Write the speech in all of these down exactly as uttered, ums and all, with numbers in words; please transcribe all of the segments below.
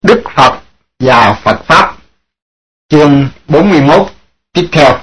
Đức Phật và Phật Pháp, chương bốn mươi mốt tiếp theo.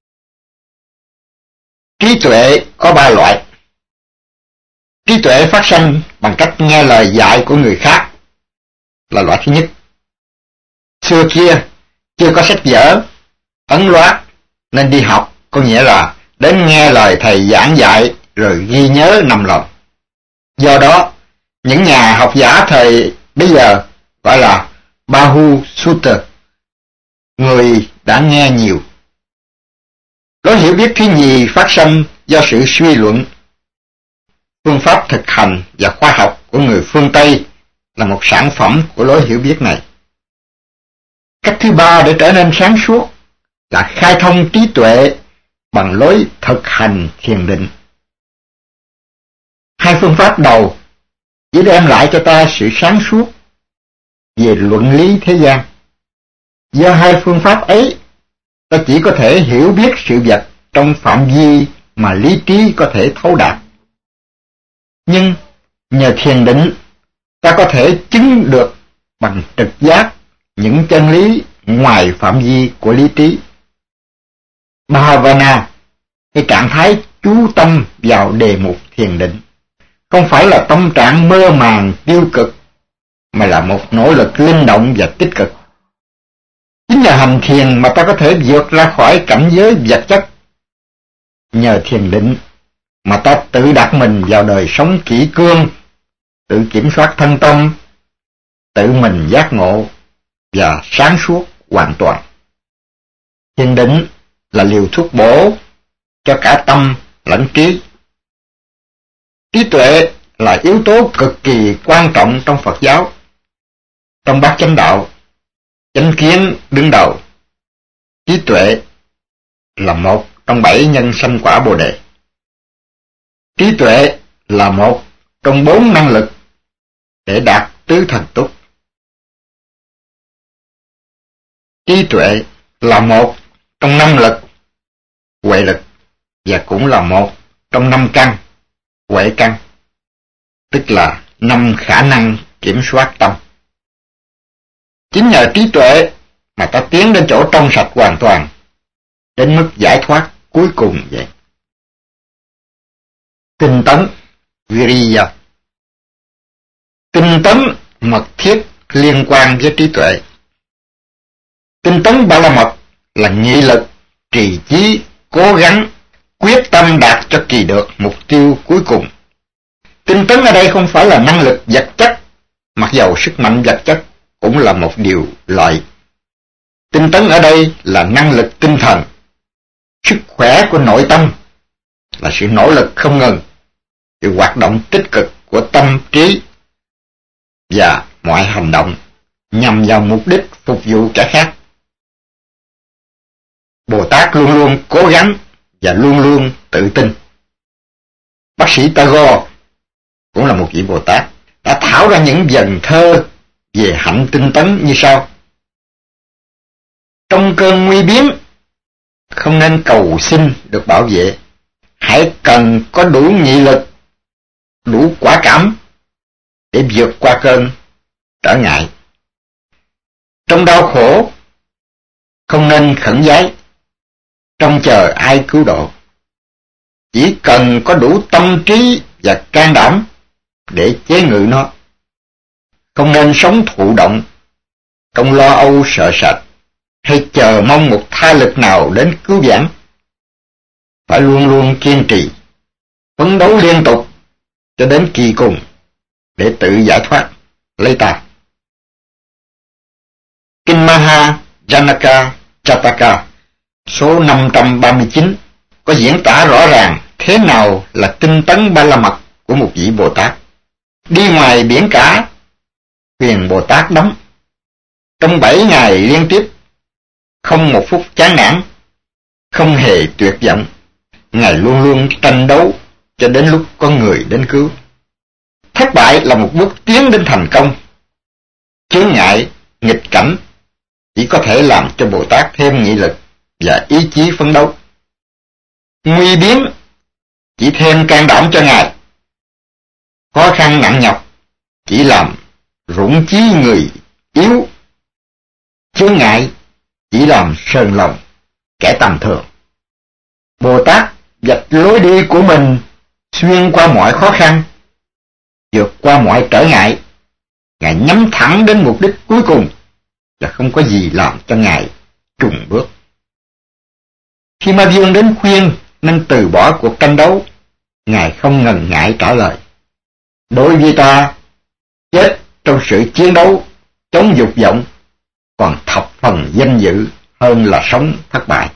Trí tuệ có ba loại. Trí tuệ phát sinh bằng cách nghe lời dạy của người khác là loại thứ nhất. Xưa kia chưa có sách vở ấn loát nên đi học có nghĩa là đến nghe lời thầy giảng dạy rồi ghi nhớ nằm lòng. Do đó những nhà học giả thời bây giờ gọi là Bahu Sutta, người đã nghe nhiều. Lối hiểu biết thứ nhì phát sinh do sự suy luận. Phương pháp thực hành và khoa học của người phương Tây là một sản phẩm của lối hiểu biết này. Cách thứ ba để trở nên sáng suốt là khai thông trí tuệ bằng lối thực hành thiền định. Hai phương pháp đầu chỉ đem lại cho ta sự sáng suốt về luận lý thế gian. Do hai phương pháp ấy, ta chỉ có thể hiểu biết sự vật trong phạm vi mà lý trí có thể thấu đạt. Nhưng nhờ thiền định, ta có thể chứng được bằng trực giác những chân lý ngoài phạm vi của lý trí. Bhavana, cái trạng thái chú tâm vào đề mục thiền định, không phải là tâm trạng mơ màng tiêu cực, mà là một nỗ lực linh động và tích cực. Chính nhờ hành thiền mà ta có thể vượt ra khỏi cảnh giới vật chất. Nhờ thiền định mà ta tự đặt mình vào đời sống kỷ cương, tự kiểm soát thân tâm, tự mình giác ngộ và sáng suốt hoàn toàn. Thiền định là liều thuốc bổ cho cả tâm lẫn trí. Trí tuệ là yếu tố cực kỳ quan trọng trong Phật giáo. Trong bát chánh đạo, chánh kiến đứng đầu. Trí tuệ là một trong bảy nhân sanh quả Bồ Đề. Trí tuệ là một trong bốn năng lực để đạt tứ thần túc. Trí tuệ là một trong năm lực, huệ lực, và cũng là một trong năm căn, huệ căn, tức là năm khả năng kiểm soát tâm. Chính nhờ trí tuệ mà ta tiến đến chỗ trong sạch hoàn toàn, đến mức giải thoát cuối cùng vậy. Tinh tấn, Viriya. Tinh tấn mật thiết liên quan với trí tuệ. Tinh tấn Ba La Mật là nghị lực, trì chí, cố gắng, quyết tâm đạt cho kỳ được mục tiêu cuối cùng. Tinh tấn ở đây không phải là năng lực vật chất, mặc dầu sức mạnh vật chất cũng là một điều lợi. Tinh tấn ở đây là năng lực tinh thần, sức khỏe của nội tâm, là sự nỗ lực không ngừng, sự hoạt động tích cực của tâm trí và mọi hành động nhằm vào mục đích phục vụ kẻ khác. Bồ Tát luôn luôn cố gắng và luôn luôn tự tin. Bác sĩ Tagore cũng là một vị Bồ Tát, đã thảo ra những vần thơ về hạnh tinh tấn như sau: trong cơn nguy biến, không nên cầu xin được bảo vệ, hãy cần có đủ nghị lực, đủ quả cảm để vượt qua cơn trở ngại. Trong đau khổ, không nên khẩn vái, trông chờ ai cứu độ, chỉ cần có đủ tâm trí và can đảm để chế ngự nó. Không nên sống thụ động, trong lo âu sợ sệt, hay chờ mong một tha lực nào đến cứu vãn. Phải luôn luôn kiên trì, phấn đấu liên tục cho đến kỳ cùng để tự giải thoát lấy ta. Kinh Maha Janaka Chataka số năm trăm ba mươi chín có diễn tả rõ ràng thế nào là tinh tấn Ba La Mật của một vị Bồ Tát. Đi ngoài biển cả, thuyền Bồ Tát đắm. Trong bảy ngày liên tiếp, không một phút chán nản, không hề tuyệt vọng. Ngài luôn luôn tranh đấu cho đến lúc có người đến cứu. Thất bại là một bước tiến đến thành công. Chướng ngại, nghịch cảnh chỉ có thể làm cho Bồ Tát thêm nghị lực và ý chí phấn đấu. Nguy biến chỉ thêm can đảm cho Ngài. Khó khăn nặng nhọc chỉ làm rủng chí người yếu, chướng ngại chỉ làm sờn lòng kẻ tầm thường. Bồ Tát vạch lối đi của mình xuyên qua mọi khó khăn, vượt qua mọi trở ngại. Ngài nhắm thẳng đến mục đích cuối cùng và không có gì làm cho Ngài trùng bước. Khi Ma Vương đến khuyên nên từ bỏ cuộc tranh đấu, Ngài không ngần ngại trả lời: đối với ta, chết trong sự chiến đấu chống dục vọng còn thập phần danh dự hơn là sống thất bại.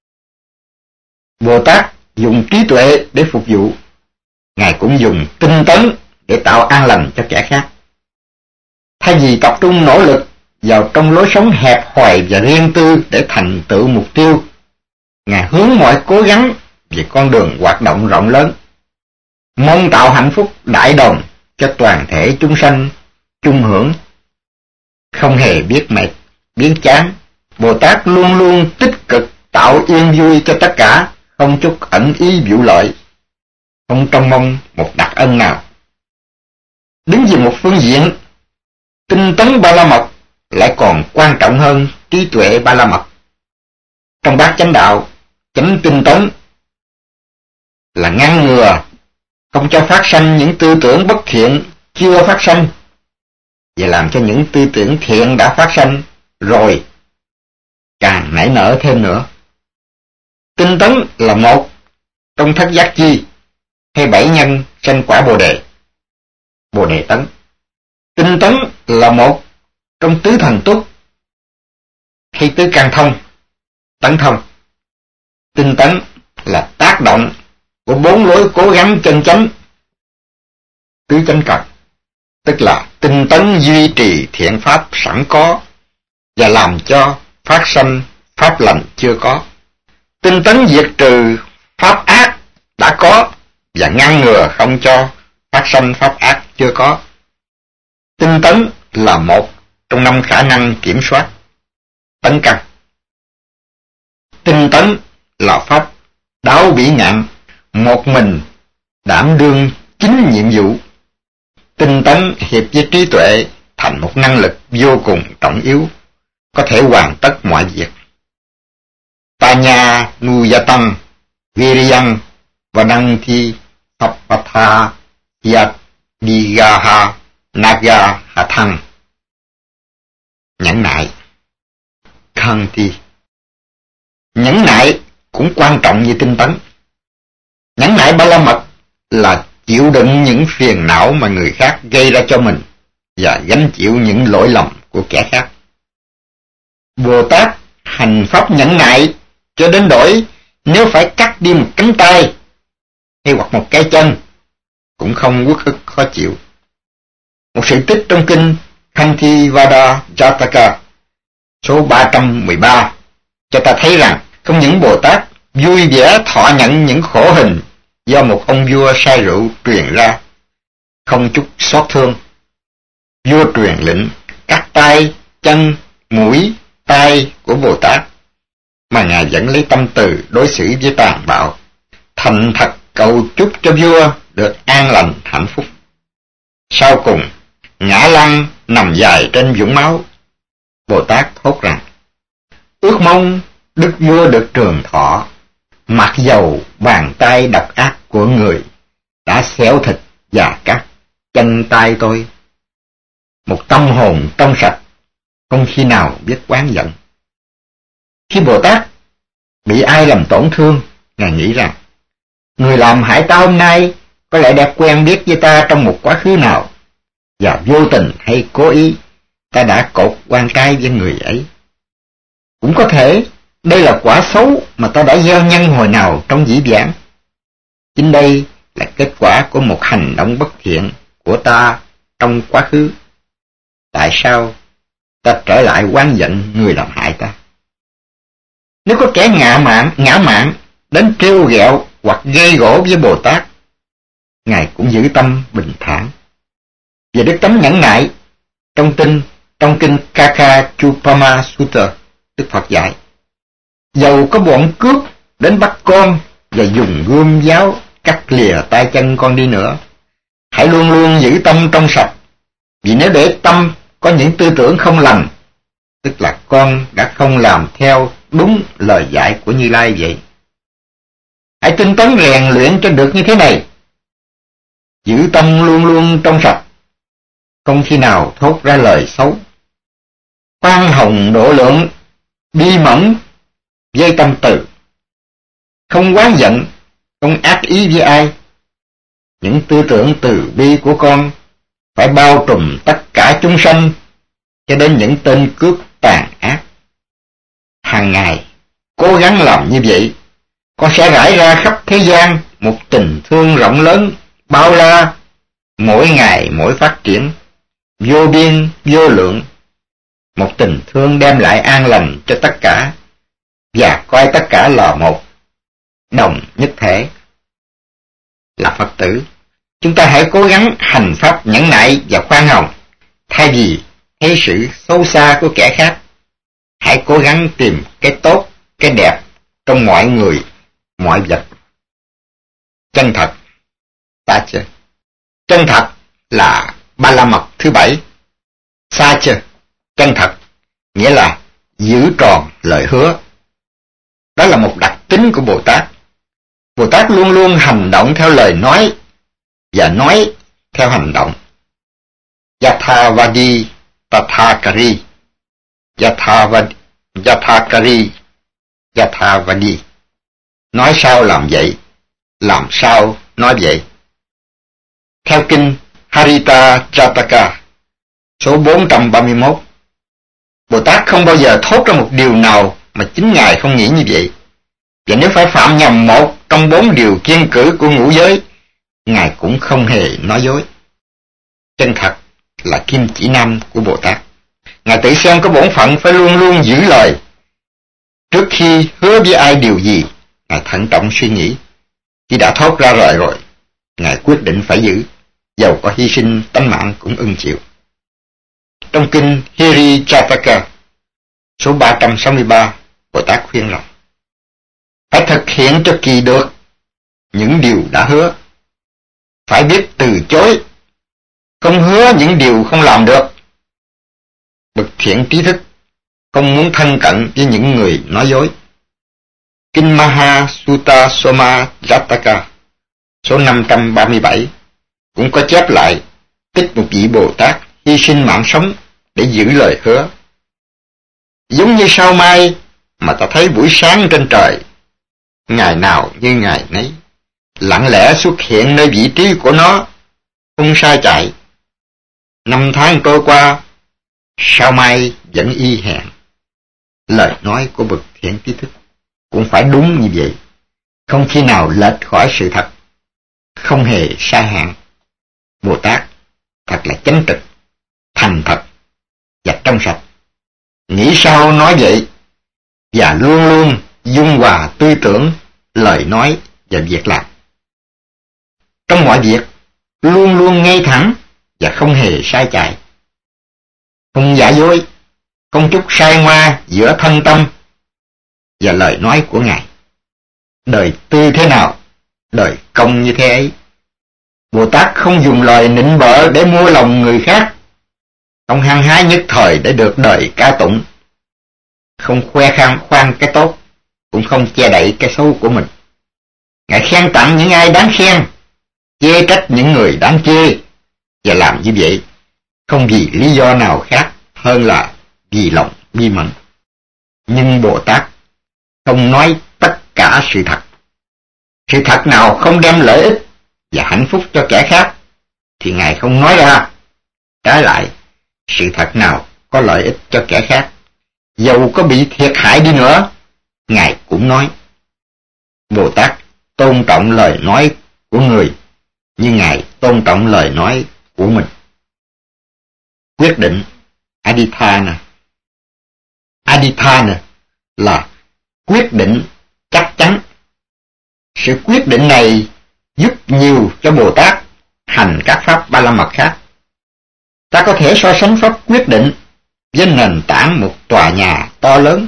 Bồ Tát dùng trí tuệ để phục vụ, Ngài cũng dùng tinh tấn để tạo an lành cho kẻ khác. Thay vì tập trung nỗ lực vào trong lối sống hẹp hòi và riêng tư để thành tựu mục tiêu, Ngài hướng mọi cố gắng về con đường hoạt động rộng lớn, mong tạo hạnh phúc đại đồng cho toàn thể chúng sanh chung hưởng. Không hề biết mệt, biết chán, Bồ Tát luôn luôn tích cực tạo yên vui cho tất cả, không chút ẩn ý vụ lợi, không trông mong một đặc ân nào. Đứng về một phương diện, tinh tấn Ba La Mật lại còn quan trọng hơn trí tuệ Ba La Mật. Trong bát chánh đạo, chánh tinh tấn là ngăn ngừa, không cho phát sanh những tư tưởng bất thiện chưa phát sanh, và làm cho những tư tưởng thiện đã phát sanh rồi càng nảy nở thêm nữa. Tinh tấn là một trong thất giác chi hay bảy nhân sanh quả Bồ Đề, Bồ Đề tấn. Tinh tấn là một trong tứ thần túc hay tứ căn thông, tấn thông. Tinh tấn là tác động của bốn lối cố gắng chân chánh, tứ chánh cần, tức là tinh tấn duy trì thiện pháp sẵn có và làm cho phát sanh pháp lành chưa có. Tinh tấn diệt trừ pháp ác đã có và ngăn ngừa không cho phát sanh pháp ác chưa có. Tinh tấn là một trong năm khả năng kiểm soát tấn căn. Tinh tấn là pháp đáo bỉ ngạn, một mình đảm đương chính nhiệm vụ. Tinh tấn hiệp với trí tuệ thành một năng lực vô cùng trọng yếu, có thể hoàn tất mọi việc. Panya Nuyatam Viriyam Vananti Sappatha Yat Digaha Naga Hathang. Nhẫn nại Khanti. Nhẫn nại cũng quan trọng như tinh tấn. Nhẫn nại Ba La Mật là chịu đựng những phiền não mà người khác gây ra cho mình và gánh chịu những lỗi lầm của kẻ khác. Bồ Tát hành pháp nhẫn nại cho đến đổi nếu phải cắt đi một cánh tay hay hoặc một cái chân cũng không uất ức khó chịu. Một sự tích trong kinh Khantivada Jataka số ba trăm mười ba cho ta thấy rằng không những Bồ Tát vui vẻ thọ nhận những khổ hình do một ông vua say rượu truyền ra, không chút xót thương. Vua truyền lệnh cắt tay, chân, mũi, tay của Bồ Tát, mà Ngài vẫn lấy tâm từ đối xử với tàn bạo, thành thật cầu chúc cho vua được an lành hạnh phúc. Sau cùng, ngã lăn nằm dài trên vũng máu. Bồ Tát thốt rằng: ước mong đức vua được trường thọ, mặc dầu bàn tay độc ác của người đã xéo thịt và cắt chân tay tôi. Một tâm hồn trong sạch không khi nào biết oán giận. Khi Bồ Tát bị ai làm tổn thương, Ngài nghĩ rằng người làm hại ta hôm nay có lẽ đã quen biết với ta trong một quá khứ nào, và vô tình hay cố ý ta đã cột oan trái với người ấy. Cũng có thể đây là quả xấu mà ta đã gieo nhân hồi nào trong dĩ vãng. Chính đây là kết quả của một hành động bất thiện của ta trong quá khứ. Tại sao ta trở lại oán giận người làm hại ta? Nếu có kẻ ngạ mạn, ngã mạn đến trêu ghẹo hoặc gây gổ với Bồ Tát, Ngài cũng giữ tâm bình thản. Về đức tánh nhẫn nại, trong kinh trong kinh Kakachupama Sutta, Đức Phật dạy: dầu có bọn cướp đến bắt con và dùng gươm giáo cắt lìa tay chân con đi nữa, hãy luôn luôn giữ tâm trong sạch, vì nếu để tâm có những tư tưởng không lành, tức là con đã không làm theo đúng lời dạy của Như Lai vậy. Hãy tinh tấn rèn luyện cho được như thế này. Giữ tâm luôn luôn trong sạch, không khi nào thốt ra lời xấu. Khoan hồng độ lượng, bi mẫn với tâm từ. Không oán giận, không ác ý với ai. Những tư tưởng từ bi của con phải bao trùm tất cả chúng sanh, cho đến những tên cướp tàn ác. Hàng ngày cố gắng làm như vậy, con sẽ rải ra khắp thế gian một tình thương rộng lớn, bao la, mỗi ngày mỗi phát triển, vô biên vô lượng. Một tình thương đem lại an lành cho tất cả, và coi tất cả là một, đồng nhất thể. Là Phật tử, chúng ta hãy cố gắng hành pháp nhẫn nại và khoan hồng, thay vì thấy sự xấu xa của kẻ khác. Hãy cố gắng tìm cái tốt, cái đẹp trong mọi người, mọi vật. Chân thật, ta chưa? Chân thật là ba la mật thứ bảy. Sa chưa? Chân thật nghĩa là giữ tròn lời hứa. Đó là một đặc tính của Bồ Tát. Bồ Tát luôn luôn hành động theo lời nói và nói theo hành động. Yathavadi Tathakari, Yathavadi, Yathakari, Yathavadi. Nói sao làm vậy, làm sao nói vậy. Theo kinh Harita Jataka số bốn trăm ba mươi mốt, Bồ Tát không bao giờ thốt ra một điều nào mà chính Ngài không nghĩ như vậy. Và nếu phải phạm nhầm một trong bốn điều kiêng cữ của ngũ giới, Ngài cũng không hề nói dối. Chân thật là kim chỉ nam của Bồ Tát. Ngài tự xem có bổn phận phải luôn luôn giữ lời. Trước khi hứa với ai điều gì, Ngài thận trọng suy nghĩ. Khi đã thốt ra lời rồi, Ngài quyết định phải giữ, dầu có hy sinh tánh mạng cũng ưng chịu. Trong kinh Hiri Jataka số ba trăm sáu mươi ba, Bồ Tát khuyên rằng phải thực hiện cho kỳ được những điều đã hứa. Phải biết từ chối, không hứa những điều không làm được. Bậc thiện trí thức không muốn thân cận với những người nói dối. Kinh Maha Sutta Soma Jataka số năm trăm ba mươi bảy cũng có chép lại tích một vị Bồ Tát hy sinh mạng sống để giữ lời hứa. Giống như sao mai mà ta thấy buổi sáng trên trời, ngày nào như ngày nấy, lặng lẽ xuất hiện nơi vị trí của nó, không sai chạy. Năm tháng trôi qua, sao mai vẫn y hẹn. Lời nói của bậc thiện trí thức cũng phải đúng như vậy, không khi nào lệch khỏi sự thật, không hề sai hạn. Bồ Tát thật là chánh trực, thành thật và trong sạch. Nghĩ sao nói vậy, và luôn luôn dung hòa tư tưởng, lời nói và việc làm. Trong mọi việc, luôn luôn ngay thẳng và không hề sai chạy. Không giả dối, không chút sai ngoa giữa thân tâm và lời nói của Ngài. Đời tư thế nào, đời công như thế ấy. Bồ Tát không dùng lời nịnh bợ để mua lòng người khác, không hăng hái nhất thời để được đời ca tụng, không khoe khoang khoan cái tốt, cũng không che đậy cái xấu của mình. Ngài khen tặng những ai đáng khen, chê trách những người đáng chê, và làm như vậy không vì lý do nào khác hơn là vì lòng bi mẫn. Nhưng Bồ Tát không nói tất cả sự thật. Sự thật nào không đem lợi ích và hạnh phúc cho kẻ khác thì Ngài không nói ra. Trái lại, sự thật nào có lợi ích cho kẻ khác, dầu có bị thiệt hại đi nữa, Ngài cũng nói. Bồ Tát tôn trọng lời nói của người như Ngài tôn trọng lời nói của mình. Quyết định Adithana. Adithana là quyết định chắc chắn. Sự quyết định này giúp nhiều cho Bồ Tát hành các pháp ba la mật khác. Ta có thể so sánh pháp quyết định với nền tảng một tòa nhà to lớn.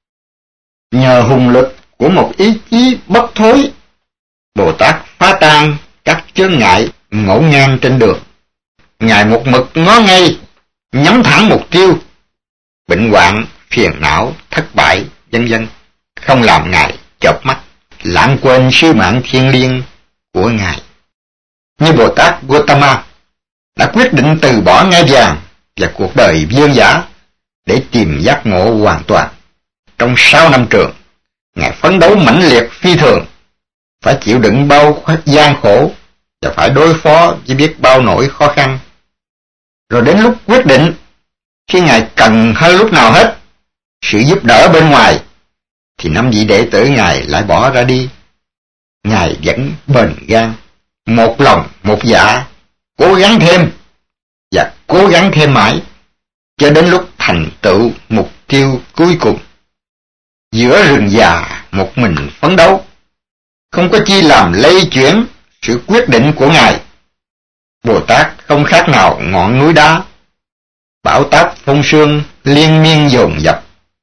Nhờ hùng lực của một ý chí bất thối, Bồ Tát phá tan các chướng ngại ngổn ngang trên đường. Ngài một mực ngó ngay nhắm thẳng mục tiêu, bệnh hoạn, phiền não, thất bại, vân vân, không làm Ngài chợp mắt, lãng quên sứ mạng thiêng liêng của Ngài. Như Bồ Tát Gautama đã quyết định từ bỏ ngai vàng và cuộc đời vương giả để tìm giác ngộ hoàn toàn. Trong sáu năm trường, Ngài phấn đấu mãnh liệt phi thường, phải chịu đựng bao gian khổ và phải đối phó với biết bao nỗi khó khăn. Rồi đến lúc quyết định, khi Ngài cần hơn lúc nào hết sự giúp đỡ bên ngoài, thì năm vị đệ tử Ngài lại bỏ ra đi. Ngài vẫn bền gan, một lòng một dạ, cố gắng thêm và cố gắng thêm mãi, cho đến lúc thành tựu mục tiêu cuối cùng. Giữa rừng già một mình phấn đấu, không có chi làm lay chuyển sự quyết định của Ngài. Bồ Tát không khác nào ngọn núi đá, bão táp phong sương liên miên dồn dập.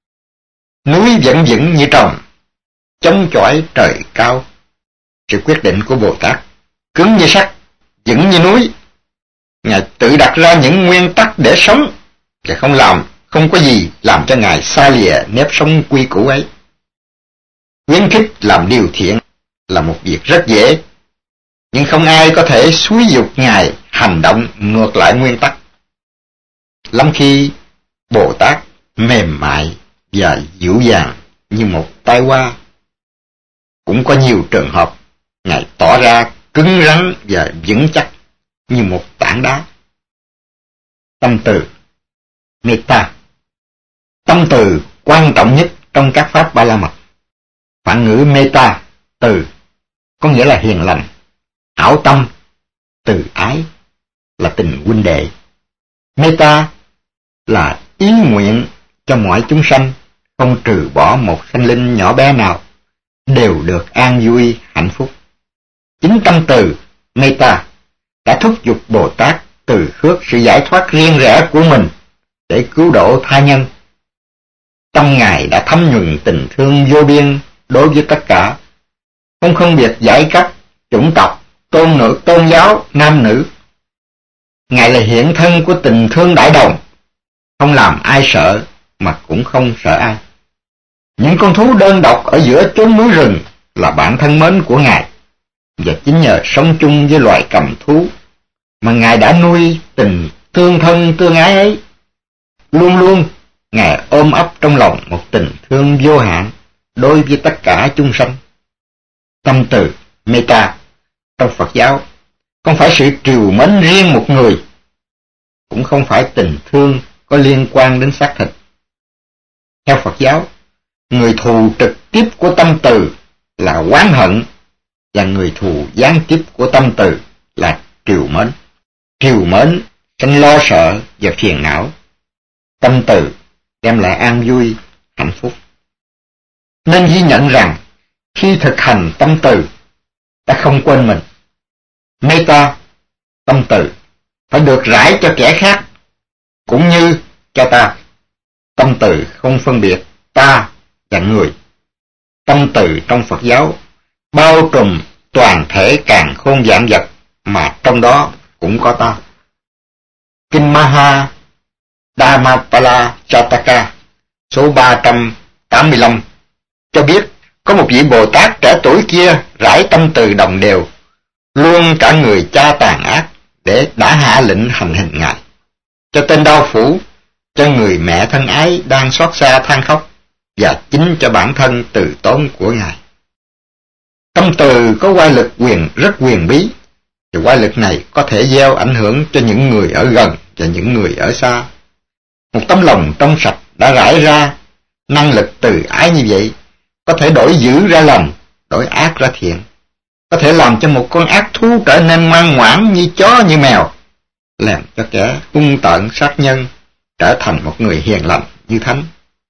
Núi vẫn vững như trồng, chống chọi trời cao. Sự quyết định của Bồ Tát cứng như sắt, vững như núi. Ngài tự đặt ra những nguyên tắc để sống, và không làm, không có gì làm cho Ngài xa lìa nếp sống quy củ ấy. Khuyến khích làm điều thiện là một việc rất dễ, nhưng không ai có thể xúi giục Ngài hành động ngược lại nguyên tắc. Lắm khi Bồ Tát mềm mại và dịu dàng như một tai hoa. Cũng có nhiều trường hợp Ngài tỏ ra cứng rắn và vững chắc như một tảng đá. Tâm từ, metta. Tâm từ quan trọng nhất trong các pháp Ba La Mật. Phản ngữ metta, từ, có nghĩa là hiền lành. Hảo tâm, từ ái, là tình huynh đệ. Metta là ý nguyện cho mọi chúng sanh, không trừ bỏ một sanh linh nhỏ bé nào, đều được an vui, hạnh phúc. Chính tâm từ, metta, đã thúc giục Bồ Tát từ khước sự giải thoát riêng rẽ của mình để cứu độ tha nhân. Tâm Ngài đã thấm nhuần tình thương vô biên đối với tất cả, không phân biệt giai cấp, chủng tộc, tôn nữ, tôn giáo, nam nữ. Ngài là hiện thân của tình thương đại đồng, không làm ai sợ mà cũng không sợ ai. Những con thú đơn độc ở giữa chốn núi rừng là bạn thân mến của Ngài, và chính nhờ sống chung với loài cầm thú mà Ngài đã nuôi tình tương thân tương ái ấy. Luôn luôn Ngài ôm ấp trong lòng một tình thương vô hạn đối với tất cả chúng sanh. Tâm từ, metta, trong Phật giáo không phải sự trìu mến riêng một người, cũng không phải tình thương có liên quan đến xác thịt. Theo Phật giáo, người thù trực tiếp của tâm từ là oán hận, và người thù gián tiếp của tâm từ là trìu mến. Trìu mến sanh lo sợ và phiền não. Tâm từ đem lại an vui, hạnh phúc. Nên ghi nhận rằng khi thực hành tâm từ, ta không quên mình. Metta, tâm từ, phải được rải cho kẻ khác, cũng như cho ta. Tâm từ không phân biệt ta và người. Tâm từ trong Phật giáo bao trùm toàn thể càn khôn vạn vật, mà trong đó cũng có ta. Kinh Maha Dhammapala Jataka số ba trăm tám mươi lăm cho biết có một vị Bồ Tát trẻ tuổi kia rải tâm từ đồng đều, luôn cả người cha tàn ác, để đã hạ lệnh hành hình Ngài, cho tên đau phủ, cho người mẹ thân ái đang xót xa than khóc, và chính cho bản thân từ tốn của Ngài. Tâm từ có oai lực quyền rất quyền bí, và oai lực này có thể gieo ảnh hưởng cho những người ở gần và những người ở xa. Một tấm lòng trong sạch đã rải ra năng lực từ ái như vậy, có thể đổi dữ ra lành, đổi ác ra thiện, có thể làm cho một con ác thú trở nên ngoan ngoãn như chó như mèo, làm cho kẻ hung tợn sát nhân trở thành một người hiền lành như thánh.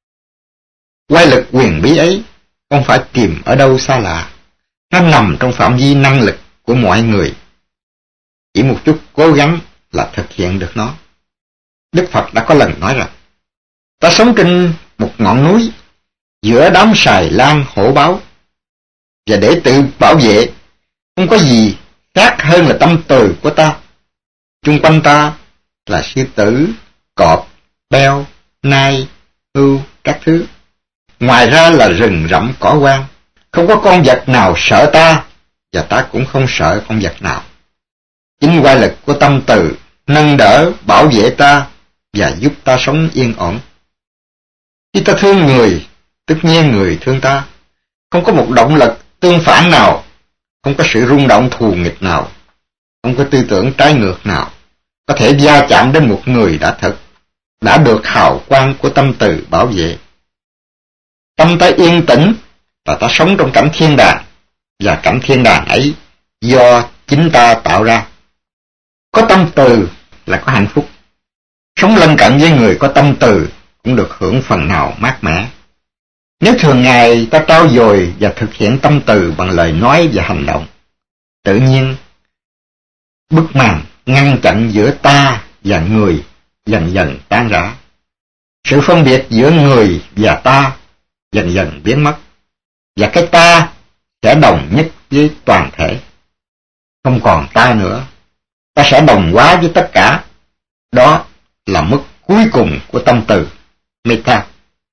Oai lực quyền bí ấy không phải tìm ở đâu xa lạ, nó nằm trong phạm vi năng lực của mọi người. Chỉ một chút cố gắng là thực hiện được nó. Đức Phật đã có lần nói rằng, ta sống trên một ngọn núi giữa đám sài lan hổ báo, và để tự bảo vệ không có gì khác hơn là tâm từ của ta. Chung quanh ta là sư tử, cọp, beo, nai, ưu, các thứ. Ngoài ra là rừng rậm cỏ hoang, không có con vật nào sợ ta, và ta cũng không sợ con vật nào. Chính oai lực của tâm từ nâng đỡ, bảo vệ ta và giúp ta sống yên ổn. Khi ta thương người, tất nhiên người thương ta. Không có một động lực tương phản nào, không có sự rung động thù nghịch nào, không có tư tưởng trái ngược nào có thể va chạm đến một người đã thật, đã được hào quang của tâm từ bảo vệ. Tâm ta yên tĩnh và ta sống trong cảnh thiên đàng, và cảnh thiên đàng ấy do chính ta tạo ra. Có tâm từ là có hạnh phúc. Sống lân cận với người có tâm từ cũng được hưởng phần nào mát mẻ. Nếu thường ngày ta trau dồi và thực hiện tâm từ bằng lời nói và hành động, tự nhiên bức màn ngăn chặn giữa ta và người dần dần tan rã. Sự phân biệt giữa người và ta dần dần biến mất, và cái ta sẽ đồng nhất với toàn thể. Không còn ta nữa, ta sẽ đồng hóa với tất cả. Đó là mức cuối cùng của tâm từ, metta.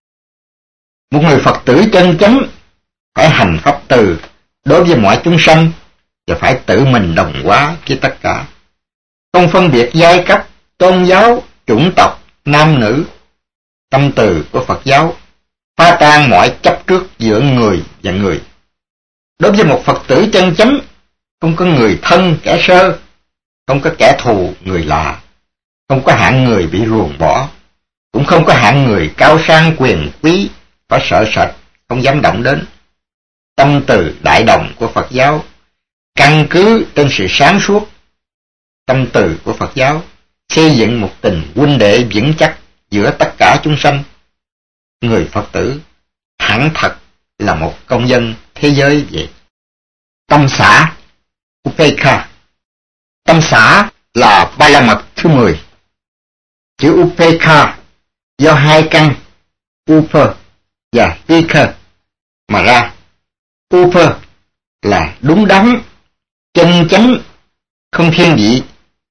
Một người Phật tử chân chánh phải hành pháp từ đối với mọi chúng sanh, và phải tự mình đồng hóa với tất cả, không phân biệt giai cấp, tôn giáo, chủng tộc, nam nữ. Tâm từ của Phật giáo phá tan mọi chấp trước giữa người và người. Đối với một Phật tử chân chánh, không có người thân kẻ sơ, không có kẻ thù người lạ, không có hạng người bị ruồng bỏ, cũng không có hạng người cao sang quyền quý phải sợ sệt, không dám động đến. Tâm từ đại đồng của Phật giáo căn cứ trên sự sáng suốt. Tâm từ của Phật giáo xây dựng một tình huynh đệ vững chắc giữa tất cả chúng sanh. Người Phật tử hẳn thật là một công dân thế giới vậy. Tâm xả, Upekha. Tâm xả là ba la mật thứ mười. Chữ Upekha do hai căn Upa và Ika mà ra. Upa là đúng đắn, chân chánh, không thiên vị.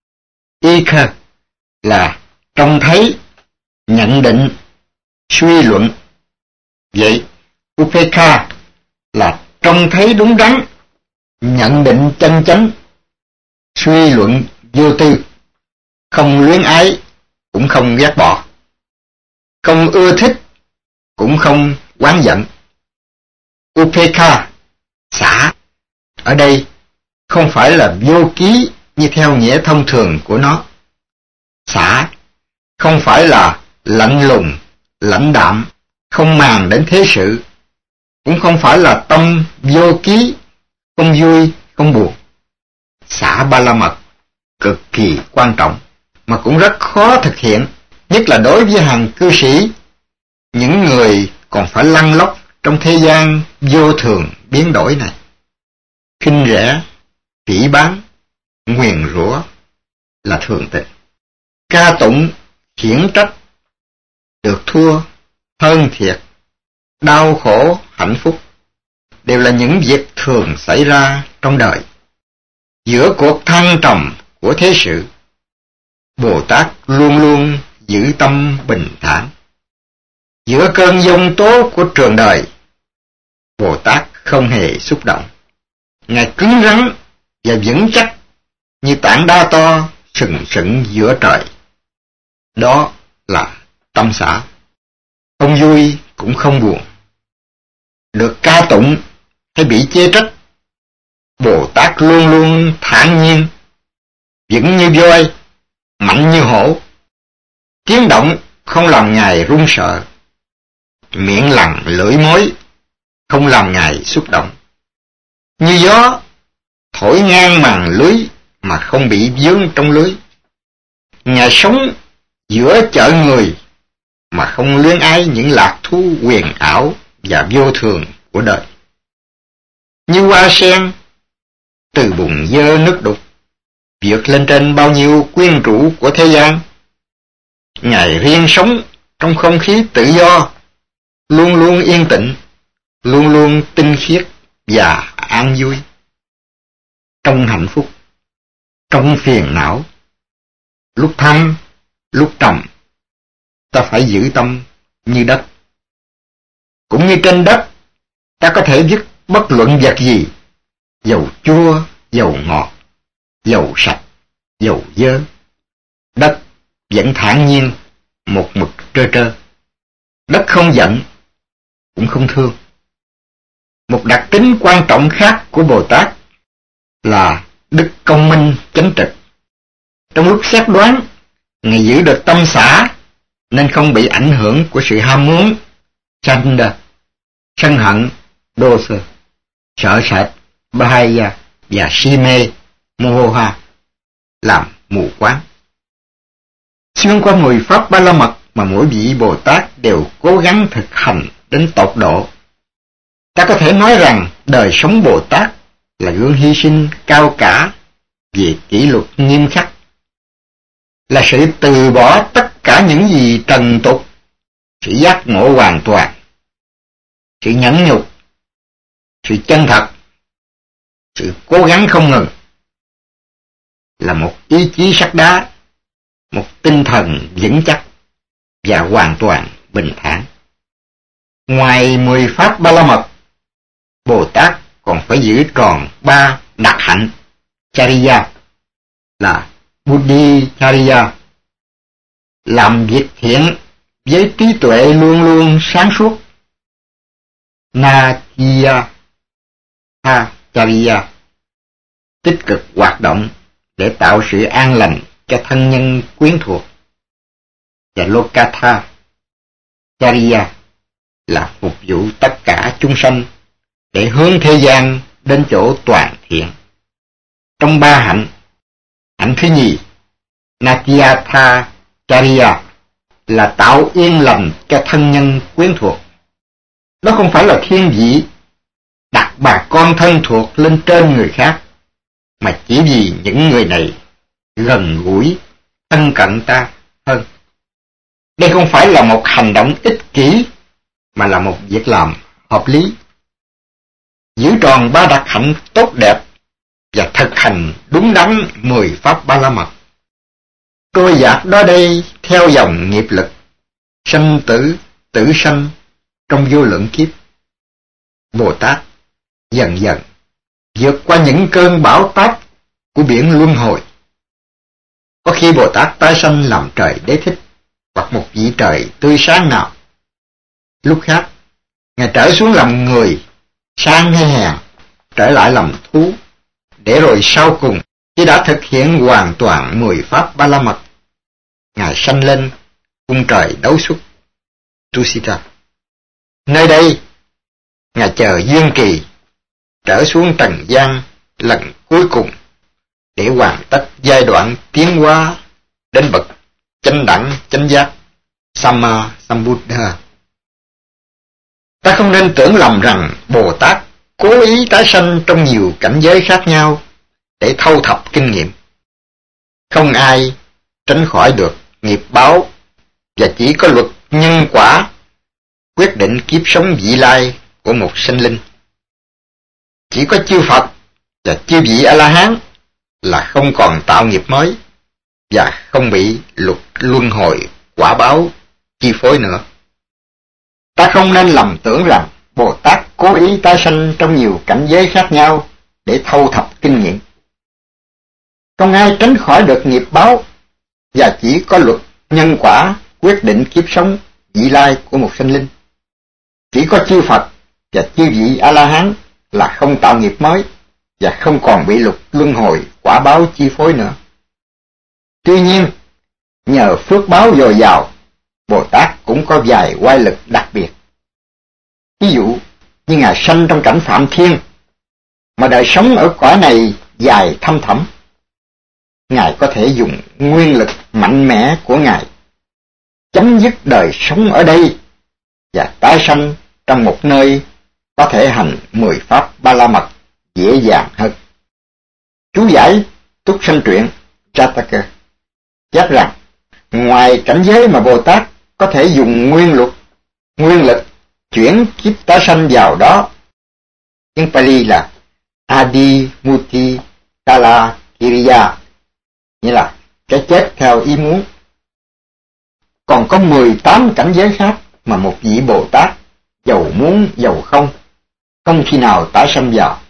Ika là trông thấy, nhận định, suy luận. Vậy Upekha là trông thấy đúng đắn, nhận định chân chánh, suy luận vô tư, không luyến ái, cũng không ghét bỏ, không ưa thích, cũng không oán giận. Upekha, xả, ở đây không phải là vô ký như theo nghĩa thông thường của nó. Xả không phải là lạnh lùng, lãnh đạm, không màng đến thế sự, cũng không phải là tâm vô ký, không vui, không buồn. Xả ba la mật cực kỳ quan trọng, mà cũng rất khó thực hiện, nhất là đối với hàng cư sĩ, những người còn phải lăn lóc trong thế gian vô thường biến đổi này. Khinh rẻ, phỉ báng, nguyền rủa là thường tình. Ca tụng, khiển trách, được thua, hơn thiệt, đau khổ, hạnh phúc đều là những việc thường xảy ra trong đời. Giữa cuộc thăng trầm của thế sự, Bồ Tát luôn luôn giữ tâm bình thản. Giữa cơn giông tố của trường đời, Bồ Tát không hề xúc động. Ngài cứng rắn và vững chắc như tảng đá to sừng sững giữa trời. Đó là tâm xả. Không vui cũng không buồn. Được ca tụng hay bị chê trách, Bồ Tát luôn luôn thản nhiên, vững như voi, mạnh như hổ. Tiếng động không làm Ngài run sợ, miệng lằn lưỡi mối không làm Ngài xúc động. Như gió thổi ngang màn lưới mà không bị vướng trong lưới. Ngài sống giữa chợ người mà không luyến ái những lạc thú huyền ảo và vô thường của đời. Như hoa sen từ bùn dơ nước đục vượt lên trên bao nhiêu quyến rũ của thế gian, Ngài riêng sống trong không khí tự do, luôn luôn yên tĩnh, luôn luôn tinh khiết và an vui. Trong hạnh phúc, trong phiền não, lúc thăng, lúc trầm, ta phải giữ tâm như đất. Cũng như trên đất, ta có thể dứt bất luận vật gì, dầu chua, dầu ngọt, dầu sạch, dầu dơ. Đất vẫn thản nhiên, một mực trơ trơ. Đất không giận, cũng không thương. Một đặc tính quan trọng khác của Bồ Tát là đức công minh chánh trực. Trong lúc xét đoán, Ngài giữ được tâm xả, nên không bị ảnh hưởng của sự ham muốn, chanda, sân hận, dosa, sợ sệt, bahaya và si mê, moha, làm mù quáng. Xuyên qua mười pháp ba la mật mà mỗi vị Bồ Tát đều cố gắng thực hành đến tột độ. Ta có thể nói rằng đời sống Bồ Tát là gương hy sinh cao cả về kỷ luật nghiêm khắc, là sự từ bỏ tất cả những gì trần tục, sự giác ngộ hoàn toàn, sự nhẫn nhục, sự chân thật, sự cố gắng không ngừng, là một ý chí sắt đá, một tinh thần vững chắc và hoàn toàn bình thản. Ngoài mười pháp ba la mật, Bồ Tát còn phải giữ tròn ba đặc hạnh Chariya là Buddhi Chariya, làm việc thiện với trí tuệ luôn luôn sáng suốt, Natya Ha Chariya, tích cực hoạt động để tạo sự an lành cho thân nhân quyến thuộc, và Lokatha Chariya là phục vụ tất cả chúng sanh để hướng thế gian đến chỗ toàn thiện. Trong ba hạnh, hạnh thứ nhì Natyatha Chariya là tạo yên lành cho thân nhân quyến thuộc. Đó không phải là thiên vị, đặt bà con thân thuộc lên trên người khác, mà chỉ vì những người này gần gũi, thân cận ta hơn. Đây không phải là một hành động ích kỷ, mà là một việc làm hợp lý. Giữ tròn ba đặc hạnh tốt đẹp và thực hành đúng đắn mười pháp ba la mật, trôi dạt đó đây theo dòng nghiệp lực, sanh tử, tử sanh trong vô lượng kiếp. Bồ Tát dần dần vượt qua những cơn bão táp của biển luân hồi. Có khi Bồ Tát tái sanh làm trời đế thích, hoặc một vị trời tươi sáng nào. Lúc khác, Ngài trở xuống làm người, sang hay hèn, trở lại làm thú, để rồi sau cùng, khi đã thực hiện hoàn toàn mười pháp ba la mật, Ngài sanh lên cung trời đấu xuất, Tusita. Nơi đây, Ngài chờ duyên kỳ, trở xuống trần gian lần cuối cùng, để hoàn tất giai đoạn tiến hóa đến bậc chánh đẳng chánh giác, Samma Sambuddha. Ta không nên tưởng lầm rằng Bồ Tát cố ý tái sanh trong nhiều cảnh giới khác nhau để thâu thập kinh nghiệm. Không ai tránh khỏi được nghiệp báo, và chỉ có luật nhân quả quyết định kiếp sống vị lai của một sinh linh. Chỉ có chư Phật và chư vị A-la-hán là không còn tạo nghiệp mới và không bị luật luân hồi quả báo chi phối nữa. Ta không nên lầm tưởng rằng Bồ Tát cố ý tái sanh trong nhiều cảnh giới khác nhau để thâu thập kinh nghiệm. Không ai tránh khỏi được nghiệp báo, và chỉ có luật nhân quả quyết định kiếp sống vị lai của một sinh linh. Chỉ có chư Phật và chư vị A-la-hán là không tạo nghiệp mới và không còn bị luật luân hồi quả báo chi phối nữa. Tuy nhiên, nhờ phước báo dồi dào, Bồ Tát cũng có vài oai lực đặc biệt. Ví dụ như Ngài sanh trong cảnh Phạm Thiên, mà đời sống ở cõi này dài thâm thẳm, Ngài có thể dùng nguyên lực mạnh mẽ của Ngài chấm dứt đời sống ở đây và tái sanh trong một nơi có thể hành mười pháp ba la mật dễ dàng hơn. Chú giải Túc Sanh Truyện Jataka chắc rằng ngoài cảnh giới mà Bồ Tát có thể dùng nguyên luật, nguyên lực chuyển kiếp tái sanh vào đó, tiếng Pali là Adi Muti Kala Kiriya, nghĩa là cái chết theo ý muốn. Còn có mười tám cảnh giới khác mà một vị Bồ Tát dầu muốn dầu không, không khi nào tái sanh vào.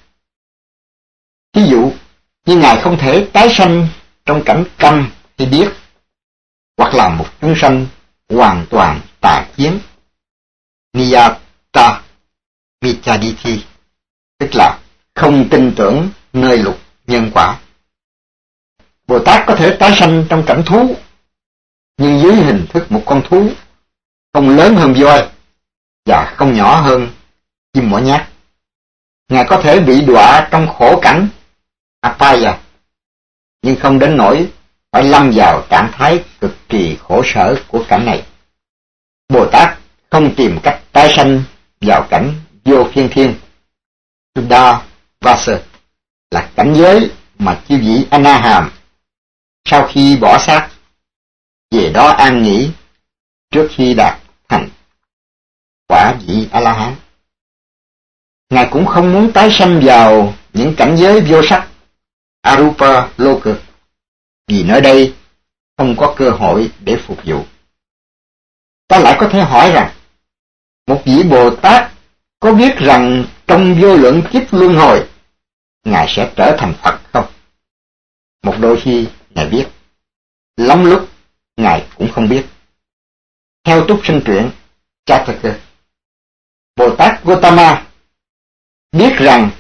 Ví dụ như Ngài không thể tái sanh trong cảnh câm hay điếc, hoặc là một chúng sanh hoàn toàn tà kiến, Niyata Michaditi, tức là không tin tưởng nơi luật nhân quả. Bồ Tát có thể tái sanh trong cảnh thú, nhưng dưới hình thức một con thú, không lớn hơn voi và không nhỏ hơn chim mỏ nhát. Ngài có thể bị đọa trong khổ cảnh Apaya, nhưng không đến nỗi phải lâm vào trạng thái cực kỳ khổ sở của cảnh này. Bồ Tát không tìm cách tái sanh vào cảnh vô phiên thiên, Suddha Vasa, là cảnh giới mà chư vị A-na-hàm sau khi bỏ xác về đó an nghỉ trước khi đạt thành quả vị A-la-hán. Ngài cũng không muốn tái sanh vào những cảnh giới vô sắc Arupa Loka, vì nơi đây không có cơ hội để phục vụ. Ta lại có thể hỏi rằng, một vị Bồ Tát có biết rằng trong vô lượng kiếp luân hồi, Ngài sẽ trở thành Phật không? Một đôi khi Ngài biết, lắm lúc Ngài cũng không biết. Theo Túc Sinh Truyện Jataka, Bồ Tát Gotama biết rằng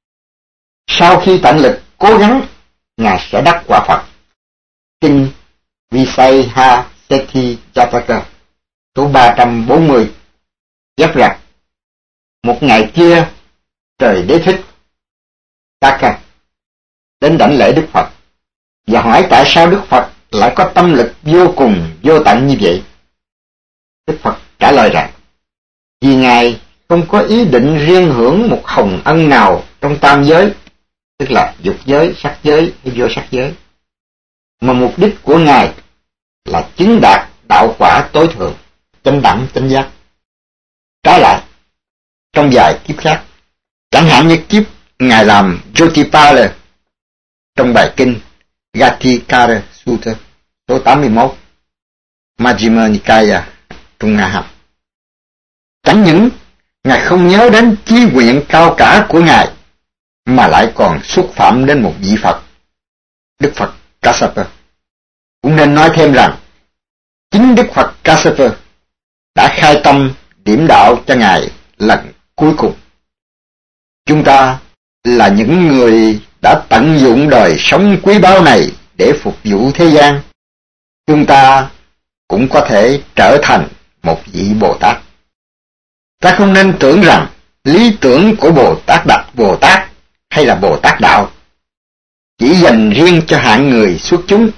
sau khi tận lực cố gắng, Ngài sẽ đắc quả Phật. Kinh Visaya Sethi Jataka số ba trăm bốn mươi chép rằng, một ngày kia trời Đế Thích Taka đến đảnh lễ Đức Phật và hỏi tại sao Đức Phật lại có tâm lực vô cùng vô tận như vậy. Đức Phật trả lời rằng, vì Ngài không có ý định riêng hưởng một hồng ân nào trong tam giới, tức là dục giới, sắc giới hay vô sắc giới, mà mục đích của Ngài là chứng đạt đạo quả tối thượng, chánh đẳng chánh giác. Trái lại, trong vài kiếp khác, chẳng hạn như kiếp Ngài làm Jotipala trong bài kinh Gatikara Sutta số tám mươi mốt, Majjhima Nikaya, Trung Nga học. Chẳng những Ngài không nhớ đến chí nguyện cao cả của Ngài, mà lại còn xúc phạm đến một vị Phật, Đức Phật Kassapa. Cũng nên nói thêm rằng, chính Đức Phật Kassapa đã khai tâm điểm đạo cho Ngài lần cuối cùng. Chúng ta là những người đã tận dụng đời sống quý báu này để phục vụ thế gian. Chúng ta cũng có thể trở thành một vị Bồ Tát. Ta không nên tưởng rằng lý tưởng của Bồ Tát Đạt Bồ Tát hay là Bồ Tát Đạo chỉ dành riêng cho hạng người xuất chúng.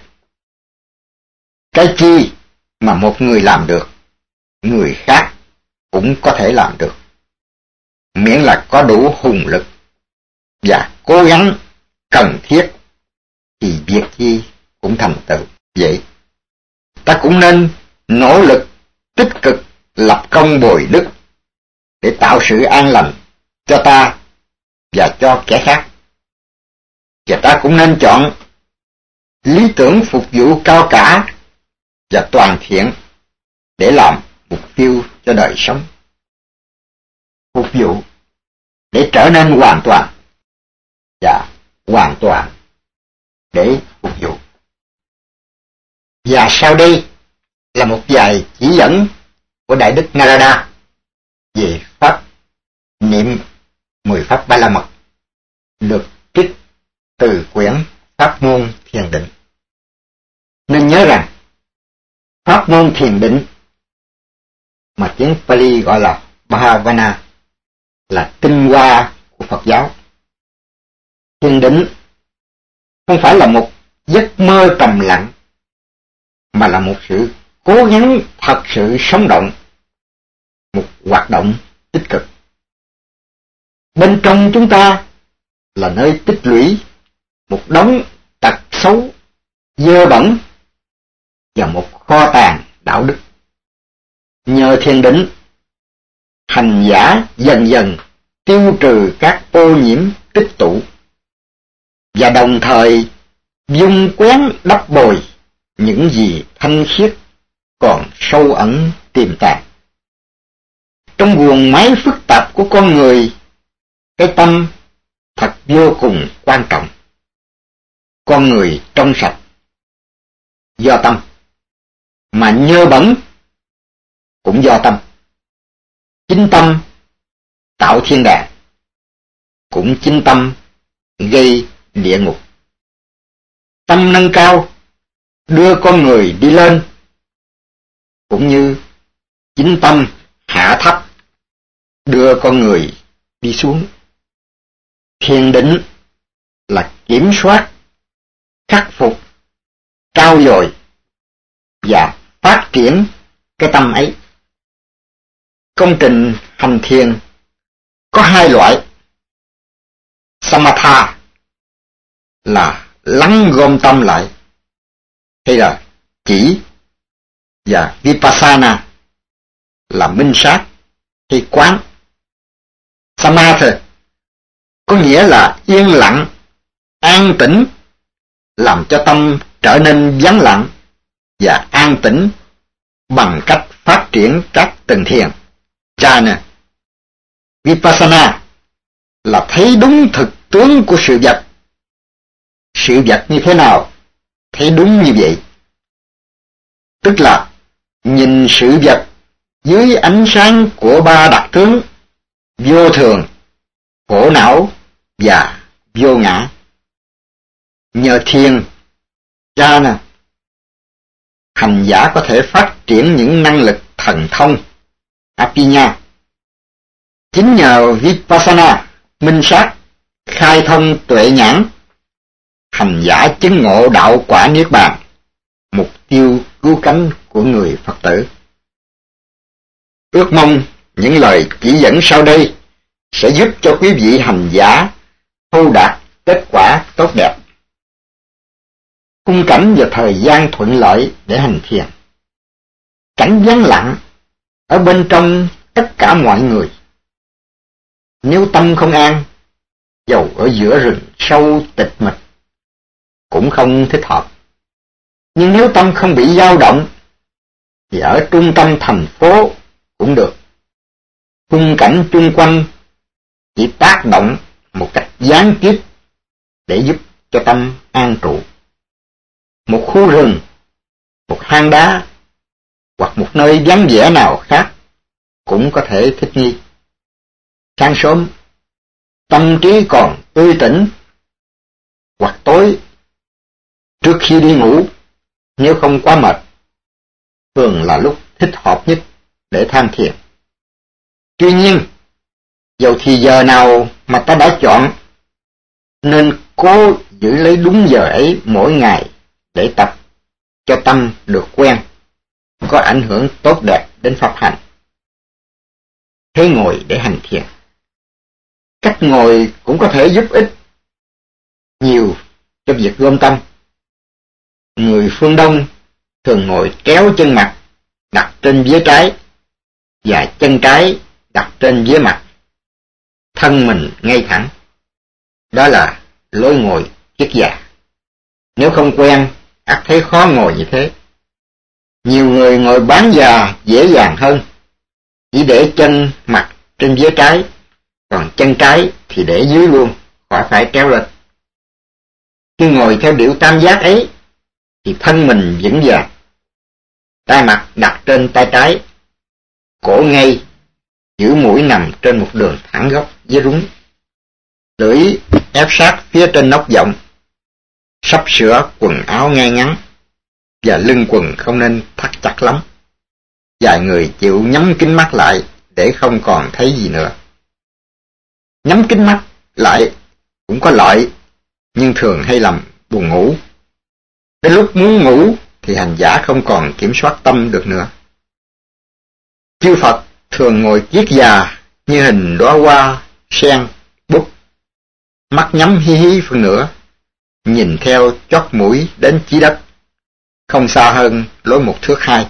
Cái chi mà một người làm được, người khác cũng có thể làm được, miễn là có đủ hùng lực và cố gắng cần thiết thì việc chi cũng thành tựu. Vậy ta cũng nên nỗ lực tích cực lập công bồi đức để tạo sự an lành cho ta và cho kẻ khác. Và ta cũng nên chọn lý tưởng phục vụ cao cả và toàn thiện để làm mục tiêu cho đời sống. Phục vụ để trở nên hoàn toàn và hoàn toàn để phục vụ. Và sau đây là một vài chỉ dẫn của Đại Đức Narada về pháp niệm mười pháp Ba La Mật, được trích từ quyển Pháp môn thiền định. Nên nhớ rằng pháp môn thiền định mà tiếng Pali gọi là Bhavana là tinh hoa của Phật giáo. Thiền định không phải là một giấc mơ trầm lặng, mà là một sự cố gắng thật sự sống động, một hoạt động tích cực. Bên trong chúng ta là nơi tích lũy một đống tật xấu, dơ bẩn và một kho tàng đạo đức. Nhờ thiền định, hành giả dần dần tiêu trừ các ô nhiễm tích tụ và đồng thời dung quén đắp bồi những gì thanh khiết còn sâu ẩn tiềm tàng. Trong guồng máy phức tạp của con người, cái tâm thật vô cùng quan trọng. Con người trong sạch do tâm, mà nhơ bẩn cũng do tâm. Chính tâm tạo thiên đàng, cũng chính tâm gây địa ngục. Tâm nâng cao đưa con người đi lên, cũng như chính tâm hạ thấp đưa con người đi xuống. Thiền định là kiểm soát, khắc phục, trau dồi và phát triển cái tâm ấy. Công trình hành thiền có hai loại: Samatha là lắng gom tâm lại, hay là chỉ, và Vipassana là minh sát hay quán. Samatha có nghĩa là yên lặng, an tĩnh, làm cho tâm trở nên vắng lặng và an tĩnh bằng cách phát triển các tầng thiền. Jhana. Vipassana là thấy đúng thực tướng của sự vật. Sự vật như thế nào, thấy đúng như vậy. Tức là nhìn sự vật dưới ánh sáng của ba đặc tướng: vô thường, khổ não và vô ngã. Nhờ thiền Jhana, hành giả có thể phát triển những năng lực thần thông Apanya. Chính nhờ Vipassana, minh sát, khai thông tuệ nhãn, hành giả chứng ngộ đạo quả niết bàn, mục tiêu cứu cánh của người Phật tử. Ước mong những lời chỉ dẫn sau đây sẽ giúp cho quý vị hành giả thu đạt kết quả tốt đẹp. Khung cảnh và thời gian thuận lợi để hành thiền. Cảnh vắng lặng ở bên trong tất cả mọi người. Nếu tâm không an, dầu ở giữa rừng sâu tịch mịch cũng không thích hợp. Nhưng nếu tâm không bị dao động thì ở trung tâm thành phố cũng được. Khung cảnh chung quanh chỉ tác động một cách gián tiếp để giúp cho tâm an trụ. Một khu rừng, một hang đá hoặc một nơi vắng vẻ nào khác cũng có thể thích nghi. Sáng sớm, tâm trí còn tươi tỉnh, hoặc tối, trước khi đi ngủ, nếu không quá mệt, thường là lúc thích hợp nhất để tham thiền. Tuy nhiên, dầu thì giờ nào mà ta đã chọn, nên cố giữ lấy đúng giờ ấy mỗi ngày để tập cho tâm được quen, có ảnh hưởng tốt đẹp đến pháp hành. Thế ngồi để hành thiền. Cách ngồi cũng có thể giúp ích nhiều cho việc gom tâm. Người phương Đông thường ngồi kéo chân mặt đặt trên vía trái và chân trái đặt trên vía mặt, thân mình ngay thẳng. Đó là lối ngồi kiết già. Nếu không quen, ắt thấy khó ngồi như thế. Nhiều người ngồi bán già dễ dàng hơn, chỉ để chân mặt trên vía trái, còn chân trái thì để dưới luôn, khỏi phải kéo lên. Khi ngồi theo điệu tam giác ấy, thì thân mình vững vàng. Tay mặt đặt trên tay trái, cổ ngay, giữ mũi nằm trên một đường thẳng góc với rúng. Lưỡi ép sát phía trên nóc giọng, sắp sửa quần áo ngay ngắn, và lưng quần không nên thắt chặt lắm. Vài người chịu nhắm kính mắt lại để không còn thấy gì nữa. Nhắm kính mắt lại cũng có lợi, nhưng thường hay làm buồn ngủ. Đến lúc muốn ngủ thì hành giả không còn kiểm soát tâm được nữa. Chư Phật thường ngồi kiết già như hình đóa hoa sen bút, mắt nhắm hí hí phần nữa, nhìn theo chót mũi đến chí đất, không xa hơn lối một thước hai.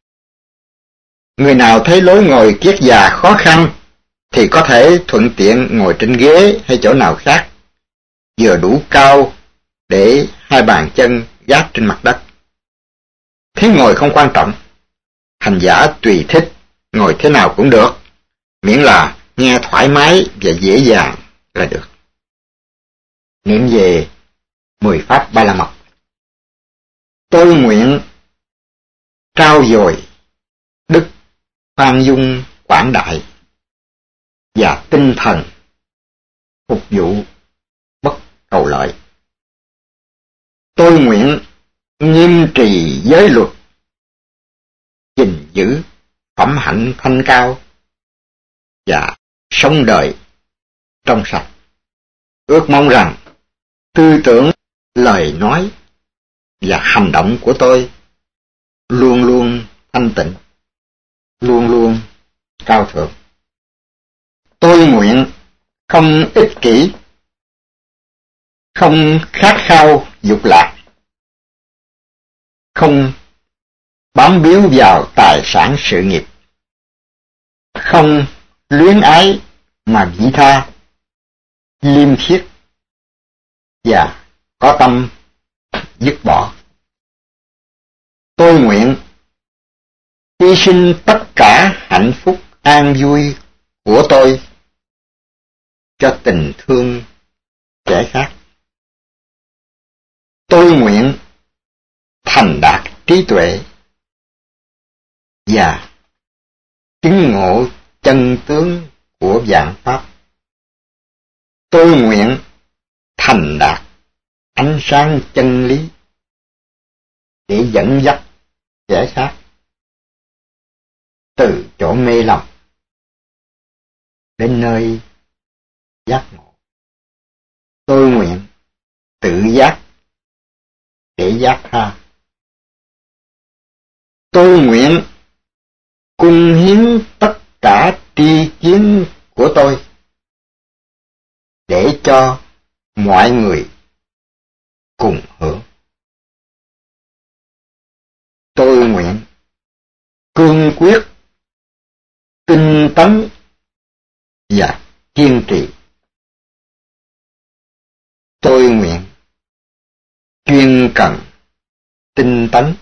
Người nào thấy lối ngồi kiết già khó khăn thì có thể thuận tiện ngồi trên ghế hay chỗ nào khác, vừa đủ cao để hai bàn chân gác trên mặt đất. Thế ngồi không quan trọng, hành giả tùy thích, ngồi thế nào cũng được, miễn là nghe thoải mái và dễ dàng là được. Niệm về mười pháp Ba La Mật. Tôi nguyện trao dồi đức khoan dung quảng đại và tinh thần phục vụ bất cầu lợi. Tôi nguyện nghiêm trì giới luật, gìn giữ phẩm hạnh thanh cao và sống đời trong sạch. Ước mong rằng tư tưởng, lời nói và hành động của tôi luôn luôn thanh tịnh, luôn luôn cao thượng. Tôi nguyện không ích kỷ, không khát khao dục lạc, không bám víu vào tài sản sự nghiệp, không luyến ái mà vị tha, liêm khiết và có tâm dứt bỏ. Tôi nguyện hy sinh tất cả hạnh phúc an vui của tôi cho tình thương kẻ khác. Tôi nguyện thành đạt trí tuệ và chứng ngộ chân tướng của vạn pháp. Tôi nguyện thành đạt ánh sáng chân lý để dẫn dắt kẻ khác từ chỗ mê lầm đến nơi giác ngộ. Tôi nguyện tự giác để giác tha. Tôi nguyện cung hiến tất cả tri kiến của tôi để cho mọi người cùng hưởng. Tôi nguyện cương quyết, tinh tấn và kiên trì. Tôi nguyện chuyên cần, tinh tấn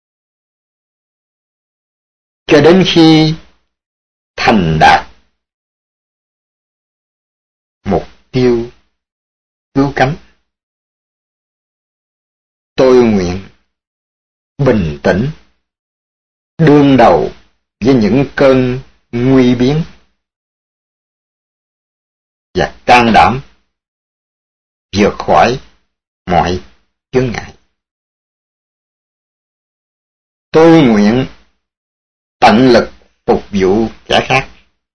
cho đến khi thành đạt mục tiêu cứu cánh. Tôi nguyện bình tĩnh đương đầu với những cơn nguy biến và can đảm vượt khỏi mọi chướng ngại. Tôi nguyện tận lực phục vụ kẻ khác.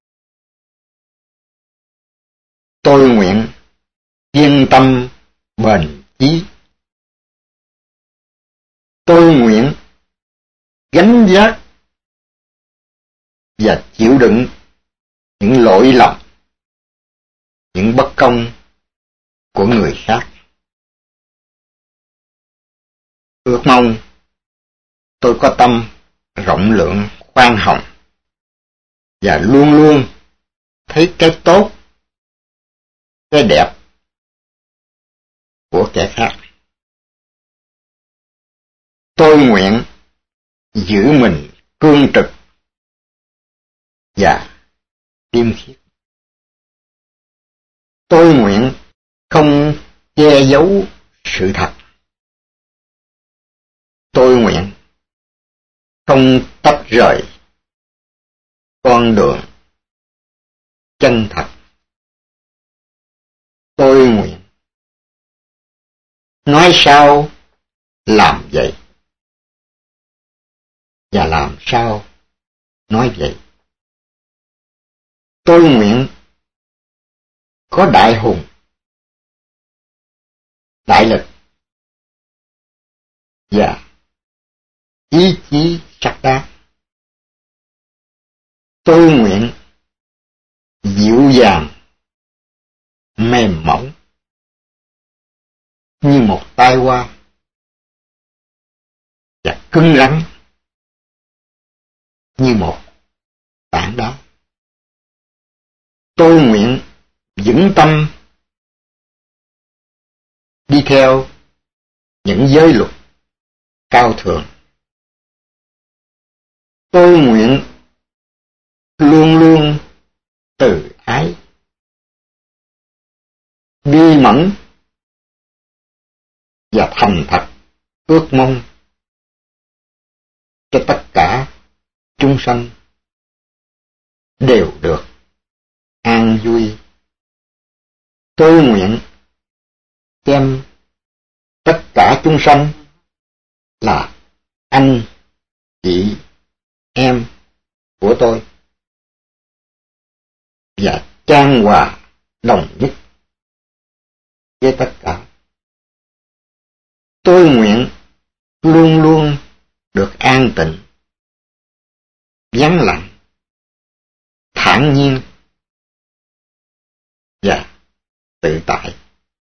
Tôi nguyện kiên tâm bền chí. Tôi nguyện gánh vác và chịu đựng những lỗi lầm, những bất công của người khác. Ước mong tôi có tâm rộng lượng, khoan hồng và luôn luôn thấy cái tốt, cái đẹp của kẻ khác. Tôi nguyện giữ mình cương trực và liêm khiết. Tôi nguyện không che giấu sự thật. Tôi nguyện không tách rời con đường chân thật. Tôi nguyện nói sao làm vậy, và làm sao nói vậy. Tôi nguyện có đại hùng, đại lực và ý chí sắc đá. Tôi nguyện dịu dàng, mềm mỏng như một tai hoa và cứng rắn như một tảng đá. Tôi nguyện vững tâm đi theo những giới luật cao thượng. Tôi nguyện luôn luôn từ ái, bi mẫn và thành thật ước mong cho tất cả chúng sanh đều được an vui. Tôi nguyện xem tất cả chúng sanh là anh, chị, em của tôi và chan hòa đồng nhất với tất cả. Tôi nguyện luôn luôn được an tịnh, vắng lặng, thản nhiên và tự tại.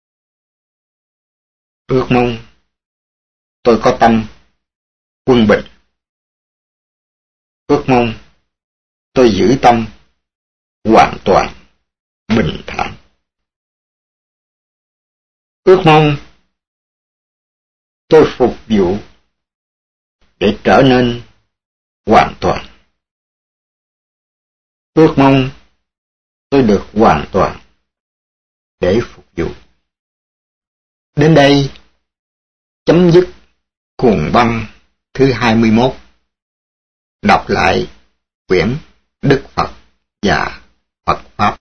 Ước mong tôi có tâm quân bình. Ước mong tôi giữ tâm hoàn toàn bình thản. Ước mong tôi phục vụ để trở nên hoàn toàn. Ước mong tôi được hoàn toàn để phục vụ. Đến đây chấm dứt cuồng băng thứ hai mươi mốt. Đọc lại quyển Đức Phật và Phật Pháp.